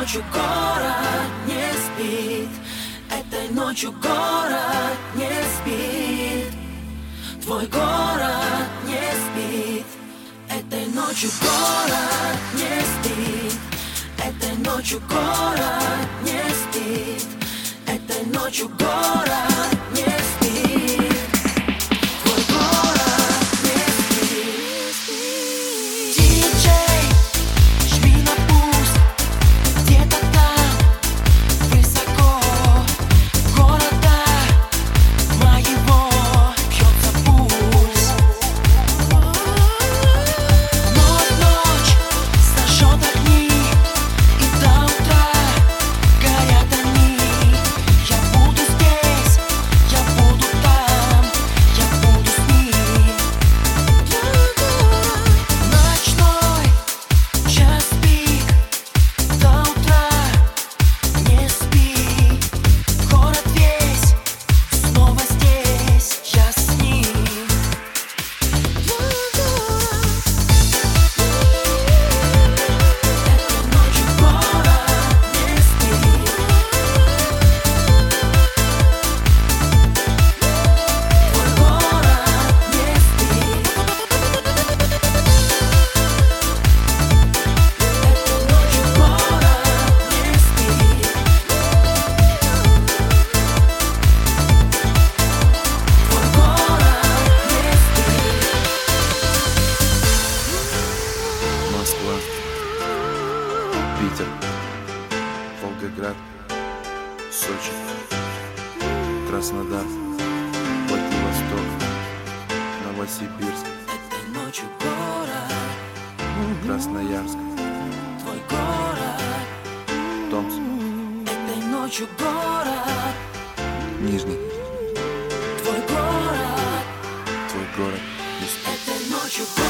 ночью город не спит, этой ночью город не спит, твой город не спит, этой ночью город не спит, этой ночью город не спит, этой ночью город не спит, твой город не спит. Диджей, жми на пульс, где-то там, высоко, города моего бьется пульс. Ночь зажжет огни, и до утра горят они. Я буду здесь, я буду там, я буду с ним. Ночной час пик, до утра не спи. Город весь снова здесь, я с ним. Этой ночью город не спит, твой город не спит. Этой ночью город не спит, твой город не спит. Москва, Питер, Волгоград, Сочи, Краснодар, Владивосток, Новосибирск, Этой ночью город, Красноярск, твой город. Томск, Этой ночью город, Нижний, твой город. твой город не спит. Этой ночью город.